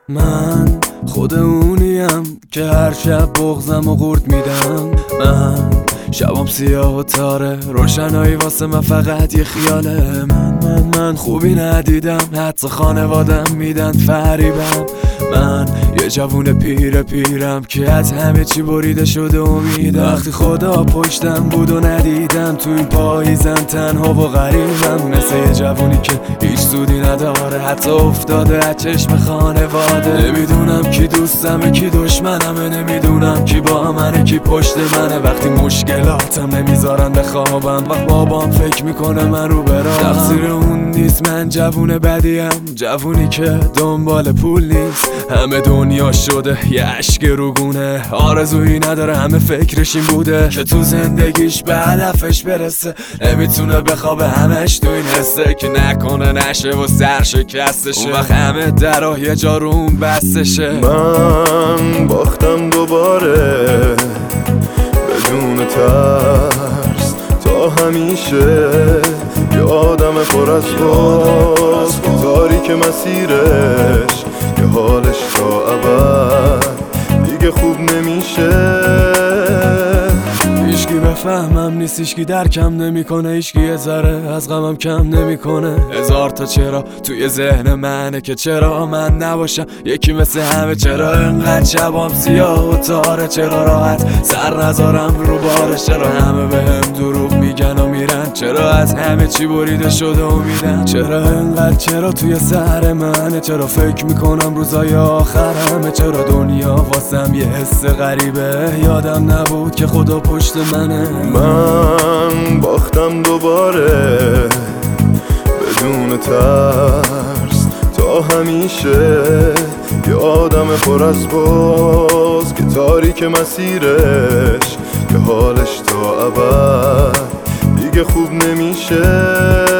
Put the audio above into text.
من خود اونیم که هر شب بغضم و قورت میدم. من شبام سیاه و تاره، روشنایی واسه من فقط یه خیاله. من خوبی ندیدم، حتی خانوادم میدن فریبم. من یه جوون پیرم که از همه چی بریده شده امیدم. وقتی خدا پشتم بود و ندیدم، تو این پاییزم تنها و غریبم. مثل یه جوونی که هیچ سودی نداره، حتی افتاده از چشم خانواده. نمیدونم کی دوستمه کی دشمنمه، نمیدونم کی با منه کی پشت منه. وقتی مشکلاتم نمیذارن بخوابم، وقت بابام فکر میکنه من رو برام. تقصیر اون نیست، من جوون بدیم، جوونی که دنبال پول نیست. همه دنیا شده یه عشق روگونه، آرزویی نداره، همه فکرش این بوده که تو زندگیش به هدفش برسه. نمیتونه بخوابه، همش تو این حسه که نکنه نشه و سرشکستشه. اون وقت همه درها یه جا رو اون بستشه. من باختم دوباره بدون ترس تا همیشه، یه آدم پر از باز که تاریک مسیرش، یه حالش تا ابد دیگه خوب نمیشه. هیچکی بفهمم نیست، هیچکی درکم نمیکنه، هیچکی یه ذره از غمم کم نمیکنه. هزار تا چرا توی ذهن منه که چرا من نباشم یکی مثل همه. چرا انقدر شبام سیاه و تاره، چرا راحت سر نذارم رو بارش. چرا همه بهم دروغ میگن و میرن، چرا از همه چی بریده شده و میدن. چرا انقدر چرا توی سر منه، چرا فکر میکنم روزای آخرمه. چرا دنیا واسم یه حس غریبه، یادم نبود که خدا پشت منه. من باختم دوباره بدون ترس تا همیشه، یه آدم پر از باز که تاریک مسیرش، یه حالش تا ابد دیگه خوب نمیشه.